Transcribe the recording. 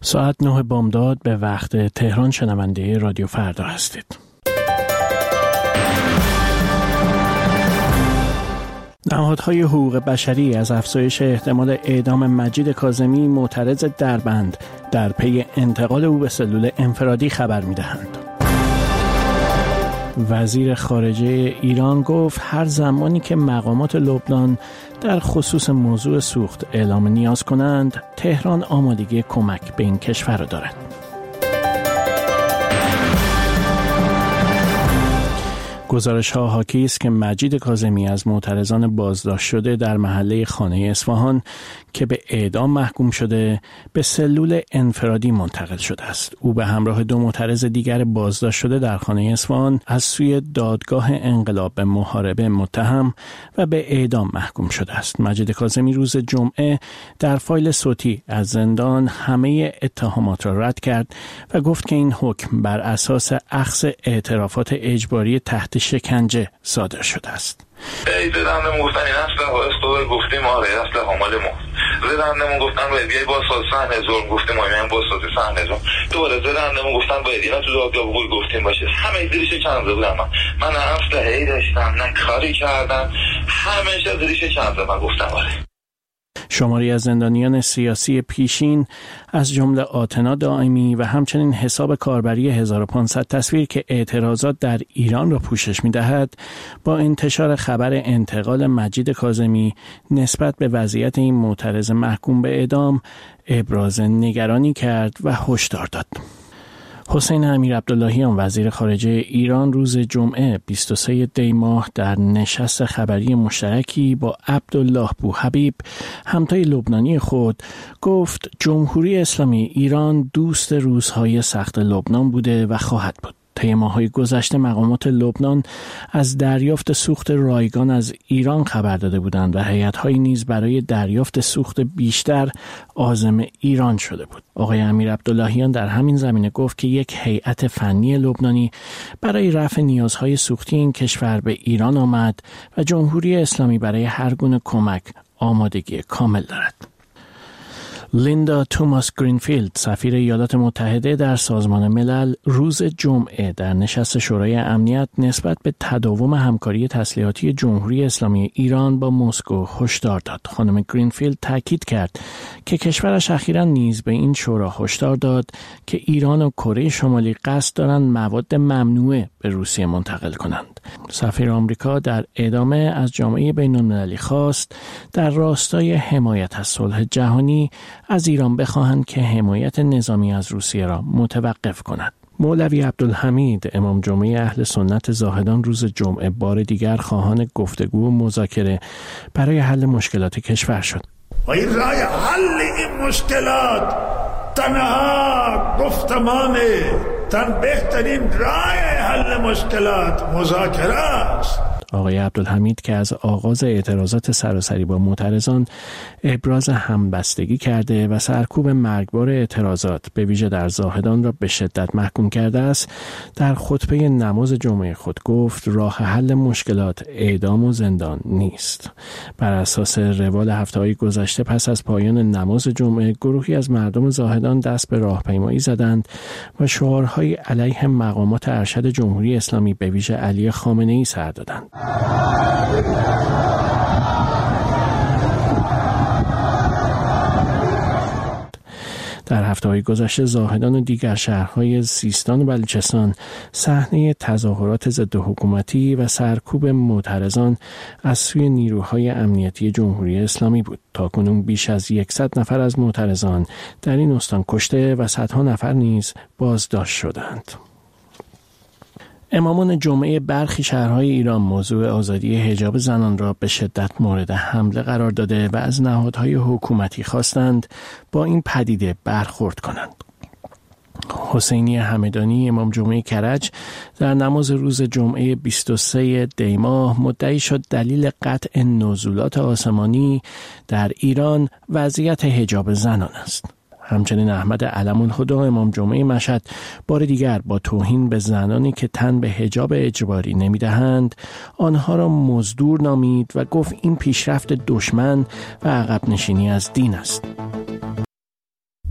ساعت 9 بامداد به وقت تهران شنونده رادیو فردا هستید. نهادهای حقوق بشری از افزایش احتمال اعدام مجید کاظمی معترض دربند در پی انتقال او به سلول انفرادی خبر می‌دهند. وزیر خارجه ایران گفت هر زمانی که مقامات لبنان در خصوص موضوع سوخت اعلام نیاز کنند، تهران آمادگی کمک به این کشور را دارد. گزارش‌ها حاکی است که مجید کاظمی از معترضان بازداشت شده در محله خانه اصفهان که به اعدام محکوم شده به سلول انفرادی منتقل شده است. او به همراه 2 معترض دیگر بازداشت شده در خانه اصفهان از سوی دادگاه انقلاب به محاربه متهم و به اعدام محکوم شده است. مجید کاظمی روز جمعه در فایل صوتی از زندان همه اتهامات را رد کرد و گفت که این حکم بر اساس اخذ اعترافات اجباری تحت شکنجه صادر شده است. زدندمون گفتن این اصلا باید گفتیم آره اصلا حامل ما زدندمون گفتن باید بیایی با ساز صحنه ظلم گفتیم آره با ساز صحنه ظلم دوباره زدندمون گفتن باید اینا تو دادگاه بگوی گفتیم باشه. همه زیرش چند بودم من نه اسلحه‌ای داشتم نه کاری کردم، همیشه زیرش چند من گفتم آره. شماری از زندانیان سیاسی پیشین از جمله آتنا دائمی و همچنین حساب کاربری 1500 تصویر که اعتراضات در ایران را پوشش می‌دهد، با انتشار خبر انتقال مجید کاظمی نسبت به وضعیت این معترض محکوم به اعدام ابراز نگرانی کرد و هشدار داد. حسین امیرعبداللهیان وزیر خارجه ایران روز جمعه 23 دی ماه در نشست خبری مشترکی با عبدالله بوحبیب همتای لبنانی خود گفت جمهوری اسلامی ایران دوست روزهای سخت لبنان بوده و خواهد بود. طی ماه‌های گذشته مقامات لبنان از دریافت سوخت رایگان از ایران خبر داده بودند و هیئت‌هایی نیز برای دریافت سوخت بیشتر عازم ایران شده بود. آقای امیرعبداللهیان در همین زمینه گفت که یک هیئت فنی لبنانی برای رفع نیازهای سوختی این کشور به ایران آمد و جمهوری اسلامی برای هر گونه کمک آمادگی کامل دارد. لیندا توماس گرینفیلد سفیر ایالات متحده در سازمان ملل روز جمعه در نشست شورای امنیت نسبت به تداوم همکاری تسلیحاتی جمهوری اسلامی ایران با مسکو هشدار داد. خانم گرینفیلد تاکید کرد که کشورش اخیراً نیز به این شورا هشدار داد که ایران و کره شمالی قصد دارند مواد ممنوعه به روسیه منتقل کنند. سفیر آمریکا در ادامه از جامعه بین‌المللی خواست در راستای حمایت از صلح جهانی از ایران بخواهند که حمایت نظامی از روسیه را متوقف کند. مولوی عبدالحمید امام جمعه اهل سنت زاهدان روز جمعه بار دیگر خواهان گفتگو و مذاکره برای حل مشکلات کشور شد. و این راه حل این مشکلات تنها گفتمانه، بهترین راه حل مشکلات مذاکره است. آقای عبدالحمید که از آغاز اعتراضات سراسری با معترضان ابراز همبستگی کرده و سرکوب مرگبار اعتراضات به ویژه در زاهدان را به شدت محکوم کرده است، در خطبه نماز جمعه خود گفت راه حل مشکلات اعدام و زندان نیست. بر اساس روال هفته‌های گذشته پس از پایان نماز جمعه گروهی از مردم زاهدان دست به راهپیمایی زدند و شعارهای علیه مقامات ارشد جمهوری اسلامی به ویژه علی خامنه‌ای سر دادند. در هفته‌های گذشته زاهدان و دیگر شهرهای سیستان و بلوچستان صحنه تظاهرات ضد حکومتی و سرکوب معترضان از سوی نیروهای امنیتی جمهوری اسلامی بود. تاکنون بیش از 100 نفر از معترضان در این استان کشته و صدها نفر نیز بازداشت شدند. امامان جمعه برخی شهرهای ایران موضوع آزادی حجاب زنان را به شدت مورد حمله قرار داده و از نهادهای حکومتی خواستند با این پدیده برخورد کنند. حسینی همدانی امام جمعه کرج در نماز روز جمعه 23 دی ماه مدعی شد دلیل قطع نزولات آسمانی در ایران وضعیت حجاب زنان است. همچنین احمد علم الهدی امام جمعه مشهد بار دیگر با توهین به زنانی که تن به حجاب اجباری نمیدهند آنها را مزدور نامید و گفت این پیشرفت دشمن و عقب نشینی از دین است.